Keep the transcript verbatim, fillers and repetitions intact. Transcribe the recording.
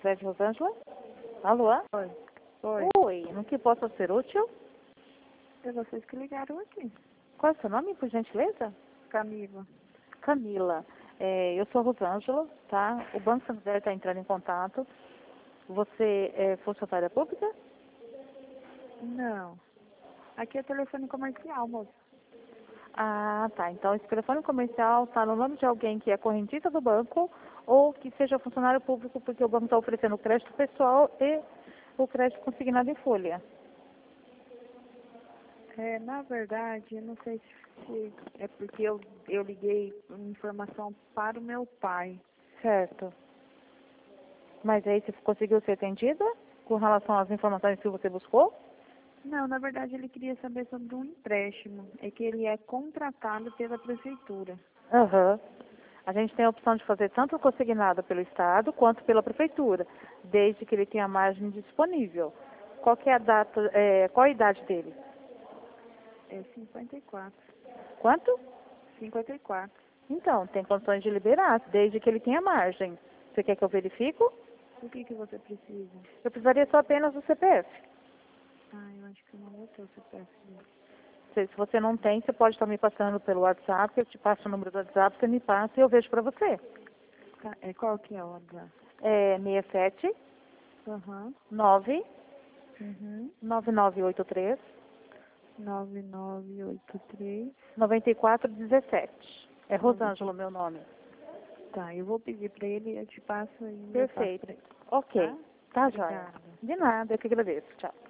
Fred Rosângela? Alô? Oi. Oi. Oi, no que posso ser útil? É vocês que ligaram aqui. Qual é o seu nome, por gentileza? Camila. Camila. É, eu sou a Rosângela, tá? O Banco Santander está entrando em contato. Você é funcionária pública? Não. Aqui é telefone comercial, moço. Ah, tá. Então, esse telefone comercial está no nome de alguém que é correntista do banco ou que seja funcionário público, porque o banco está oferecendo crédito pessoal e o crédito consignado em folha. É, na verdade, eu não sei se é porque eu, eu liguei informação para o meu pai. Certo. Mas aí você conseguiu ser atendida com relação às informações que você buscou? Não, na verdade ele queria saber sobre um empréstimo. É que ele é contratado pela prefeitura. Aham. A gente tem a opção de fazer tanto consignado pelo Estado quanto pela Prefeitura, desde que ele tenha margem disponível. Qual que é a data, é, qual a idade dele? É cinquenta e quatro. Quanto? cinquenta e quatro. Então, tem condições de liberar, desde que ele tenha margem. Você quer que eu verifico? O que que você precisa? Eu precisaria só apenas do C P F. Ah, eu acho que eu não vou ter o C P F dele. Se, se você não tem, você pode estar me passando pelo WhatsApp, eu te passo o número do WhatsApp, você me passa e eu vejo para você. Tá, é, qual que é a hora? É seis sete Aham. nove Uhum. nove nove oito três nove nove oito três. nove quatro um sete. É Nove- Rosângela meu nome. Tá, eu vou pedir pra ele e eu te passo aí. Eu passo Perfeito. pra ele. Ok. Tá? Tá, joia. Obrigada. De nada, eu que agradeço. Tchau.